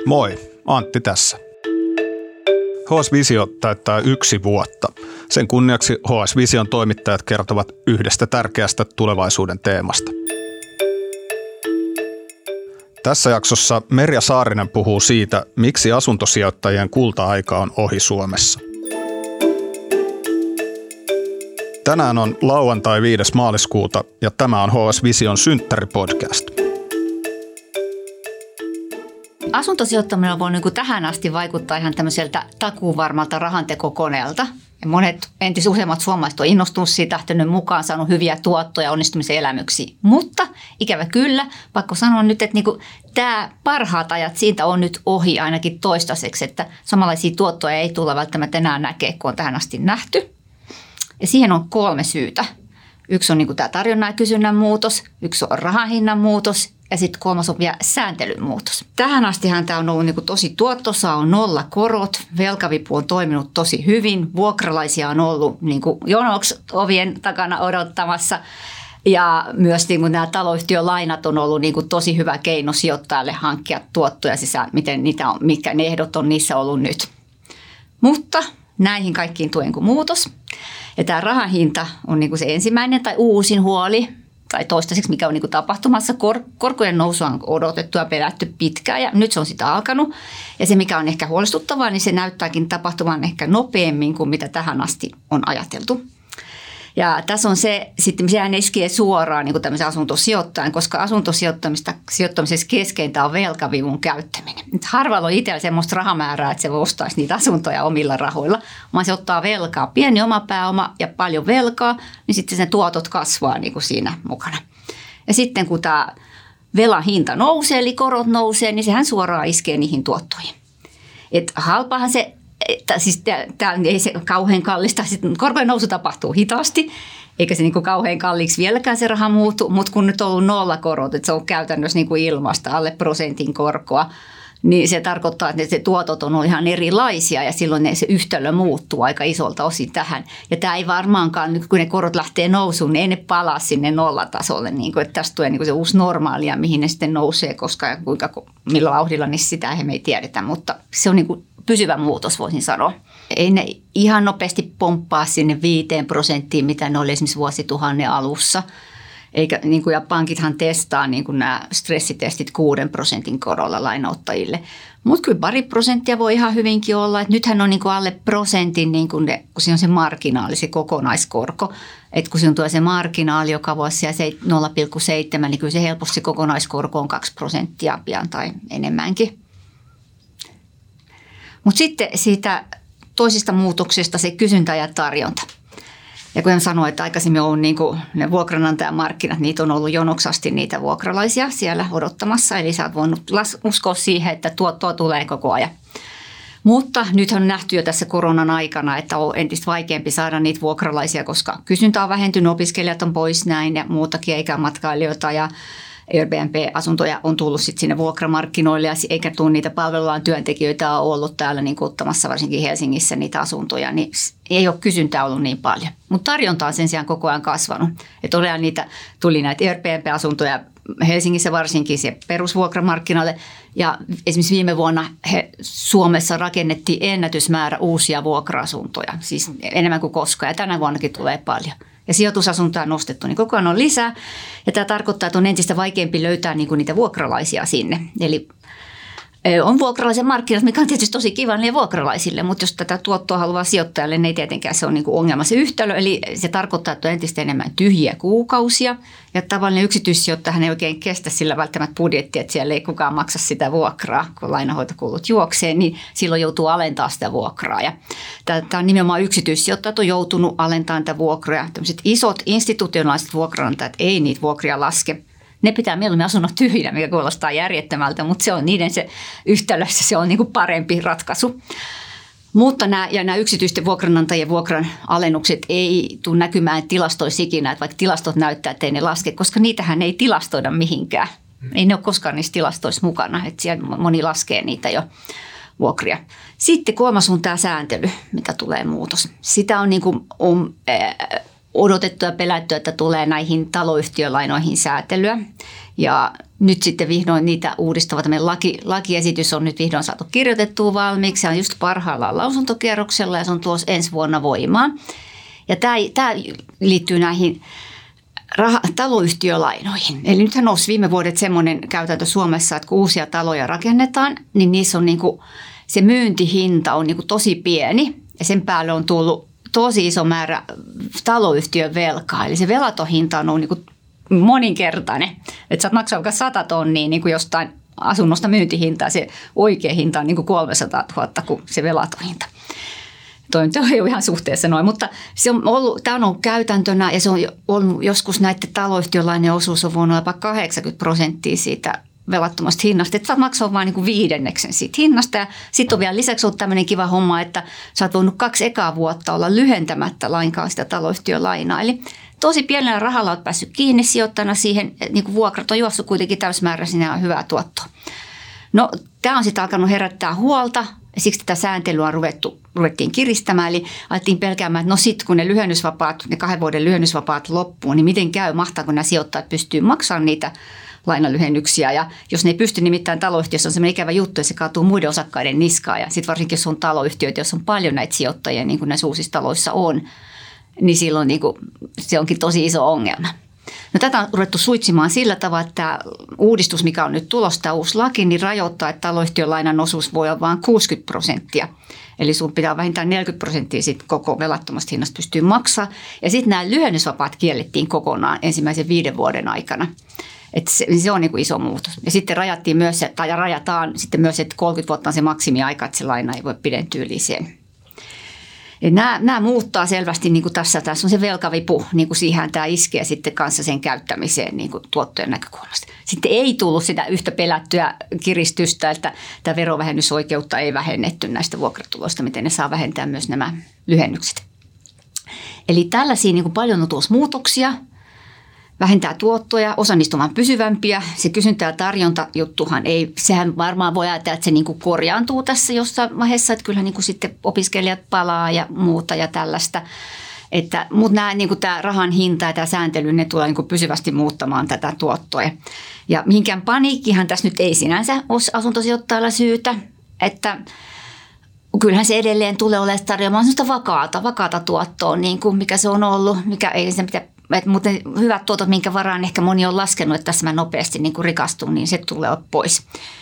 Moi, Antti tässä. HS Visio täyttää 1 vuotta. Sen kunniaksi HS Vision toimittajat kertovat yhdestä tärkeästä tulevaisuuden teemasta. Tässä jaksossa Merja Saarinen puhuu siitä, miksi asuntosijoittajien kulta-aika on ohi Suomessa. Tänään on lauantai 5. maaliskuuta ja tämä on HS Vision synttäripodcast. Asuntosijoittaminen voi tähän asti vaikuttaa ihan tämmöiseltä takuuvarmalta rahantekokoneelta. Ja monet useimmat suomalaiset on innostunut siitä, lähtenyt mukaan, saanut hyviä tuottoja, onnistumisen elämyksiä. Mutta ikävä kyllä, pakko sanoa nyt, että tämä parhaat ajat siitä on nyt ohi ainakin toistaiseksi, että samanlaisia tuottoja ei tulla välttämättä enää näkee, kun on tähän asti nähty. Ja siihen on 3 syytä. Yksi on tämä tarjonnan ja kysynnän muutos, yksi on rahan hinnan muutos ja sitten 3 on vielä sääntelyn muutos. Tähän astihan tämä on ollut tosi tuottoisa, on 0 korot, velkavipu on toiminut tosi hyvin, vuokralaisia on ollut jonoksi ovien takana odottamassa ja myös nämä taloyhtiön lainat on ollut tosi hyvä keino sijoittajalle hankkia tuottoja sisään, miten niitä on, mitkä ne ehdot on niissä ollut nyt. Mutta näihin kaikkiin tuen kuin muutos. Ja tämä rahan hinta on se ensimmäinen tai uusin huoli, tai toistaiseksi mikä on tapahtumassa. Korkojen nousua on odotettu ja pelätty pitkään ja nyt se on sitä alkanut. Ja se mikä on ehkä huolestuttavaa, niin se näyttääkin tapahtuvan ehkä nopeammin kuin mitä tähän asti on ajateltu. Ja tässä on se, sitten sehän iskee suoraan tämmöisen asuntosijoittajan, koska asuntosijoittamisessa keskeintä on velkavivun käyttäminen. Nyt harvalla on itsellä semmoista rahamäärää, että se ostaisi niitä asuntoja omilla rahoilla, vaan se ottaa velkaa. Pieni oma pääoma ja paljon velkaa, niin sitten sen tuotot kasvaa siinä mukana. Ja sitten kun tämä velan hinta nousee, eli korot nousee, niin sehän suoraan iskee niihin tuottoihin. Että halpahan se... Siis tämä ei se kauhean kallista. Korkojen nousu tapahtuu hitaasti, eikä se kauhean kalliiksi vieläkään se raha muutu, mutta kun nyt on ollut 0 korot, että se on käytännössä ilmasta alle prosentin korkoa, niin se tarkoittaa, että se tuotot on ollut ihan erilaisia ja silloin se yhtälö muuttuu aika isolta osin tähän. Ja tämä ei varmaankaan, nyt kun ne korot lähtee nousuun, niin ei ne palaa sinne nollatasolle, että tästä tulee se uusi normaali ja mihin ne sitten nousee, koska ja millä vauhdilla, niin sitä me ei tiedetä, mutta se on pysyvä muutos, voisin sanoa. Ei ne ihan nopeasti pomppaa sinne 5%, mitä ne oli esimerkiksi vuosituhannen alussa. Eikä, ja pankithan testaa nämä stressitestit 6% korolla lainauttajille. Mutta kyllä 2% voi ihan hyvinkin olla. Et nythän on alle prosentin, kun siinä on se marginaali, se kokonaiskorko. Et kun siinä tulee se marginaali joka vuosi ja 0,7, niin kyllä se helposti kokonaiskorko on 2% pian tai enemmänkin. Mutta sitten siitä toisista muutoksista se kysyntä ja tarjonta. Ja kuten sanoin, että aikaisemmin on ne vuokranantajamarkkinat, niitä on ollut jonoksasti niitä vuokralaisia siellä odottamassa. Eli sä oot voinut uskoa siihen, että tuottoa tulee koko ajan. Mutta nyt on nähty jo tässä koronan aikana, että on entistä vaikeampi saada niitä vuokralaisia, koska kysyntä on vähentynyt, opiskelijat on pois näin ja muutakin, eikä matkailijoita ja Airbnb-asuntoja on tullut sitten sinne vuokramarkkinoille, eikä tule niitä palvelualan työntekijöitä on ollut täällä ottamassa varsinkin Helsingissä niitä asuntoja, niin ei ole kysyntää ollut niin paljon. Mutta tarjonta on sen sijaan koko ajan kasvanut. Että tuli näitä Airbnb-asuntoja Helsingissä varsinkin se perusvuokramarkkinalle ja esimerkiksi viime vuonna Suomessa rakennettiin ennätysmäärä uusia vuokra-asuntoja, siis enemmän kuin koskaan ja tänä vuonnakin tulee paljon. Ja sijoitusasuntoja on nostettu, niin koko ajan on lisää. Ja tämä tarkoittaa, että on entistä vaikeampi löytää niitä vuokralaisia sinne. Eli on vuokralaisen markkinat, mikä on tietysti tosi kiva niille vuokralaisille, mutta jos tätä tuottoa haluaa sijoittajalle, niin ei tietenkään se on ongelma se yhtälö. Eli se tarkoittaa, että on entistä enemmän tyhjiä kuukausia. Ja tavallinen yksityissijoittajahan ei oikein kestä sillä välttämättä budjettia, että siellä ei kukaan maksa sitä vuokraa, kun lainahoitokulut juoksee, niin silloin joutuu alentamaan sitä vuokraa. Ja tämä on nimenomaan yksityissijoittajat on joutunut alentamaan tätä vuokraa. Tällaiset isot institutionaaliset vuokranantajat ei niitä vuokria laske. Ne pitää mieluummin asunnon tyhjinä, mikä kuulostaa järjettömältä, mutta se on niiden se yhtälössä, se on parempi ratkaisu. Mutta nämä yksityisten vuokranantajien vuokran alennukset ei tule näkymään tilastoissa ikinä, että vaikka tilastot näyttää, että ei ne laske, koska niitähän ei tilastoida mihinkään. Ei ne ole koskaan niissä tilastoissa mukana, että siellä moni laskee niitä jo vuokria. Sitten 3 on tämä sääntely, mitä tulee muutos. Sitä on odotettu ja pelätty, että tulee näihin taloyhtiölainoihin säätelyä. Ja nyt sitten vihdoin niitä uudistava lakiesitys on nyt vihdoin saatu kirjoitettua valmiiksi. Se on just parhaillaan lausuntokierroksella ja se on tuossa ensi vuonna voimaan. Ja tämä liittyy näihin taloyhtiölainoihin. Eli nythän nousi viime vuodet semmoinen käytäntö Suomessa, että kun uusia taloja rakennetaan, niin niissä on niinku, se myyntihinta on niinku tosi pieni ja sen päälle on tullut tosi iso määrä taloyhtiön velkaa. Eli se velatohinta on niinku moninkertainen. Että sä oot maksaa vaikka 100 tonnia niin kuin jostain asunnosta myyntihintaa, se oikea hinta on niin kuin 300 000 kuin se velatohinta. Toi ei ole ihan suhteessa noin, mutta tämä on ollut käytäntönä ja se on ollut joskus näiden taloyhtiölainen osuus on voinut jopa 80% siitä velattomasta hinnasta, että sä maksaa vain niin 5% siitä hinnasta ja sitten on vielä lisäksi ollut tämmöinen kiva homma, että sä oot voinut 2 ekaa vuotta olla lyhentämättä lainkaan sitä taloyhtiölainaa. Eli tosi pienellä rahalla olet päässyt kiinni sijoittajana siihen, niin vuokrat on juossut kuitenkin täysmääräisenä ja hyvää tuottoa. No tämä on sitten alkanut herättää huolta, siksi tätä sääntelyä ruvettiin kiristämään, eli alettiin pelkäämään, että no sitten kun ne 2 vuoden lyhennysvapaat loppuu, niin miten käy, mahtaako nämä sijoittajat pystyy maksamaan niitä lainalyhennyksiä ja jos ne ei pysty, nimittäin taloyhtiössä on semmoinen ikävä juttu, että se kaatuu muiden osakkaiden niskaan ja sitten varsinkin jos on taloyhtiöitä, jos on paljon näitä sijoittajia, niin kuin näissä uusissa taloissa on, niin silloin niin kuin, se onkin tosi iso ongelma. No, tätä on ruvettu suitsimaan sillä tavalla, että tämä uudistus, mikä on nyt tulossa, tämä uusi laki, niin rajoittaa, että taloyhtiön osuus voi olla vain 60%. Eli sun pitää vähintään 40% sit koko velattomasta hinnasta pystyy maksaa. Ja sitten nämä lyhennysvapaat kiellettiin kokonaan ensimmäisen 5 vuoden aikana. Että se on niin kuin iso muutos. Ja sitten rajataan sitten myös, että 30 vuotta on se maksimiaika, että se laina ei voi pidentyä lisää. Nämä muuttaa selvästi, niin kuin tässä on se velkavipu, niin kuin siihen tämä iskee sitten kanssa sen käyttämiseen niin kuin tuottojen näkökulmasta. Sitten ei tullut sitä yhtä pelättyä kiristystä, että tämä verovähennysoikeutta ei vähennetty näistä vuokratuloista, miten ne saa vähentää myös nämä lyhennykset. Eli tällaisia niin kuin paljon on tuossa muutoksia. Vähentää tuottoja, osa niistä on vaan pysyvämpiä. Se kysyntä- ja tarjontajuttuhan ei, sehän varmaan voi ajatella, että se niin kuin korjaantuu tässä jossain vaiheessa, että kyllähän niin kuin sitten opiskelijat palaa ja muuta ja tällaista. Mutta nämä, niin kuin tämä rahan hinta ja tämä sääntely, ne tulee niin kuin pysyvästi muuttamaan tätä tuottoa. Ja mihinkään paniikkihan tässä nyt ei sinänsä ole asuntosijoittajalla syytä, että kyllähän se edelleen tulee olemaan tarjoamaan sellaista vakaata tuottoa, niin kuin mikä se on ollut, mikä ei sen pitää. Mutta hyvät tuotot, minkä varaan ehkä moni on laskenut, että tässä mä nopeasti niin kuin rikastun, niin se tulee pois.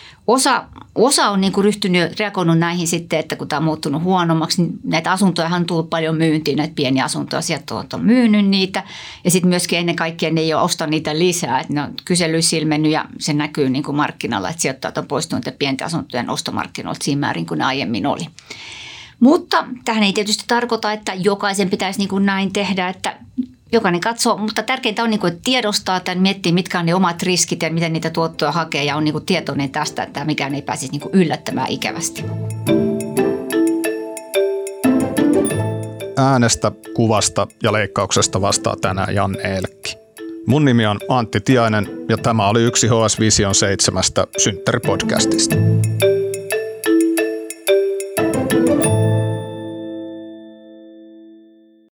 Osa on niin kuin reagoinut näihin sitten, että kun tämä on muuttunut huonommaksi, niin näitä asuntoja on tullut paljon myyntiin, näitä pieniä asuntoja, sieltä on myynyt niitä. Ja sitten myöskin ennen kaikkea ne ei ole ostanut niitä lisää, että ne on kyselyissä ilmennyt ja se näkyy niin kuin markkinalla, että sijoittajat on poistunut pienten asuntojen ostomarkkinoilta siinä määrin kuin ne aiemmin oli. Mutta tähän ei tietysti tarkoita, että jokaisen pitäisi niin kuin näin tehdä, että jokainen katsoo, mutta tärkeintä on niin kuin, että tiedostaa tai miettiä, mitkä on ne omat riskit ja miten niitä tuottoja hakee ja on niin kuin tietoinen tästä, että mikään ei pääsisi niin kuin yllättämään ikävästi. Äänestä, kuvasta ja leikkauksesta vastaa tänään Janne Elkki. Mun nimi on Antti Tiainen ja tämä oli yksi HS Vision 7 synttäripodcastista.